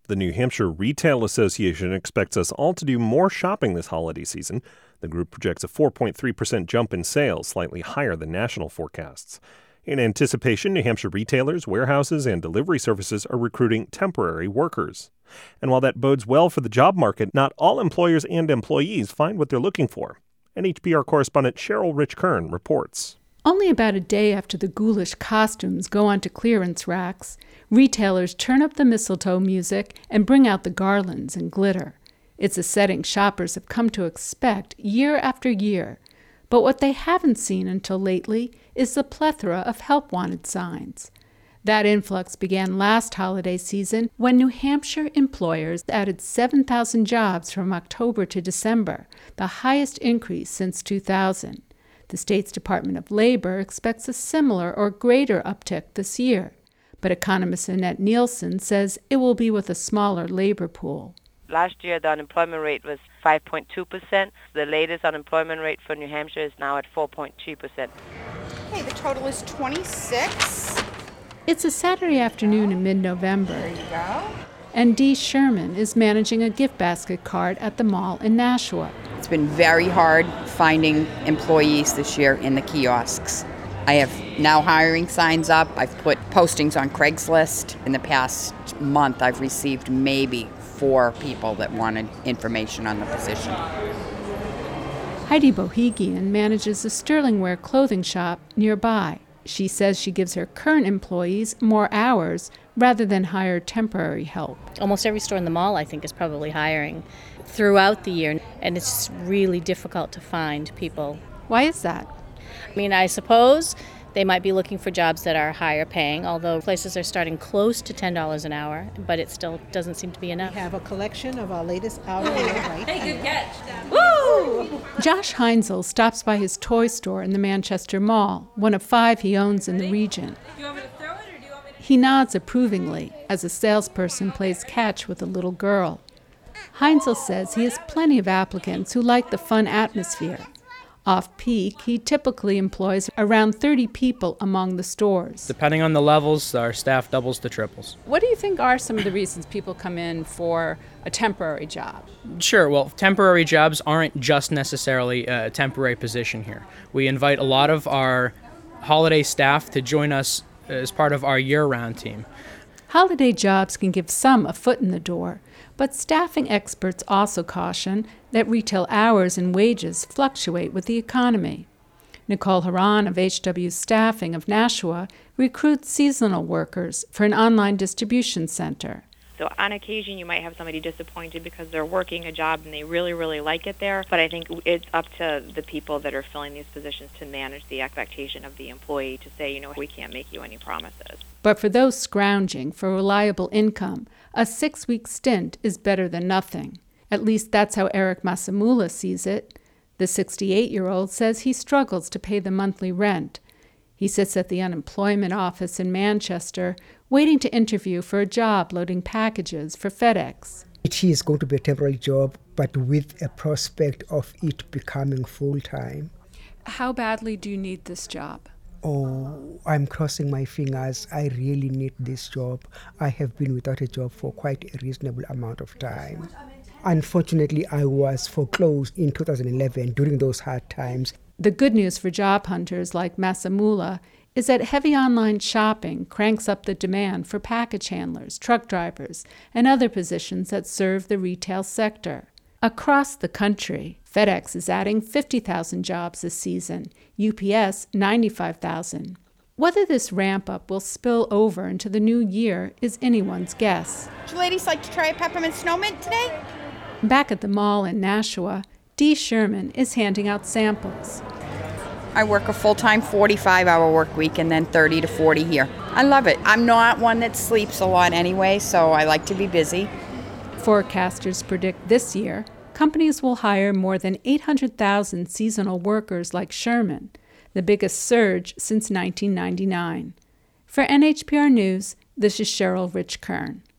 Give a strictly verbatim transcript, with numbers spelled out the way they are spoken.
The New Hampshire Retail Association expects us all to do more shopping this holiday season. The group projects a four point three percent jump in sales, slightly higher than national forecasts. In anticipation, New Hampshire retailers, warehouses, and delivery services are recruiting temporary workers. And while that bodes well for the job market, not all employers and employees find what they're looking for. N H P R correspondent Cheryl Rich-Kern reports. Only about a day after the ghoulish costumes go onto clearance racks, retailers turn up the mistletoe music and bring out the garlands and glitter. It's a setting shoppers have come to expect year after year. But what they haven't seen until lately is the plethora of help-wanted signs. That influx began last holiday season when New Hampshire employers added seven thousand jobs from October to December, the highest increase since two thousand. The state's Department of Labor expects a similar or greater uptick this year, but economist Annette Nielsen says it will be with a smaller labor pool. Last year, the unemployment rate was five point two percent. The latest unemployment rate for New Hampshire is now at four point two percent. Okay, the total is twenty-six. It's a Saturday afternoon in mid-November. There you go. And Dee Sherman is managing a gift basket cart at the mall in Nashua. It's been very hard finding employees this year in the kiosks. I have now hiring signs up. I've put postings on Craigslist. In the past month, I've received maybe four people that wanted information on the position. Heidi Bohegian manages a Sterling Wear clothing shop nearby. She says she gives her current employees more hours rather than hire temporary help. Almost every store in the mall, I think, is probably hiring throughout the year, and it's really difficult to find people. Why is that? I mean, I suppose they might be looking for jobs that are higher paying, although places are starting close to ten dollars an hour, but it still doesn't seem to be enough. We have a collection of our latest hourly right. Hey, good catch. Woo! Josh Heinzel stops by his toy store in the Manchester Mall, one of five he owns in the region. Do you want me to throw it or do you want me to... He nods approvingly as a salesperson plays catch with a little girl. Heinzel says he has plenty of applicants who like the fun atmosphere. Off-peak, he typically employs around thirty people among the stores. Depending on the levels, our staff doubles to triples. What do you think are some of the reasons people come in for a temporary job? Sure, well, temporary jobs aren't just necessarily a temporary position here. We invite a lot of our holiday staff to join us as part of our year-round team. Holiday jobs can give some a foot in the door, but staffing experts also caution that retail hours and wages fluctuate with the economy. Nicole Haran of H W Staffing of Nashua recruits seasonal workers for an online distribution center. So on occasion you might have somebody disappointed because they're working a job and they really, really like it there. But I think it's up to the people that are filling these positions to manage the expectation of the employee to say, you know, we can't make you any promises. But for those scrounging for reliable income, a six-week stint is better than nothing. At least that's how Eric Masamula sees it. The sixty-eight-year-old says he struggles to pay the monthly rent. He sits at the unemployment office in Manchester, waiting to interview for a job loading packages for FedEx. It is going to be a temporary job, but with a prospect of it becoming full-time. How badly do you need this job? Oh, I'm crossing my fingers. I really need this job. I have been without a job for quite a reasonable amount of time. Unfortunately, I was foreclosed in two thousand eleven during those hard times. The good news for job hunters like Masamula is that heavy online shopping cranks up the demand for package handlers, truck drivers, and other positions that serve the retail sector. Across the country, FedEx is adding fifty thousand jobs this season, U P S ninety-five thousand. Whether this ramp-up will spill over into the new year is anyone's guess. Would you ladies like to try a peppermint snowman today? Back at the mall in Nashua, Dee Sherman is handing out samples. I work a full-time forty-five hour work week and then thirty to forty here. I love it. I'm not one that sleeps a lot anyway, so I like to be busy. Forecasters predict this year, companies will hire more than eight hundred thousand seasonal workers like Sherman, the biggest surge since nineteen ninety-nine. For N H P R News, this is Cheryl Rich-Kern.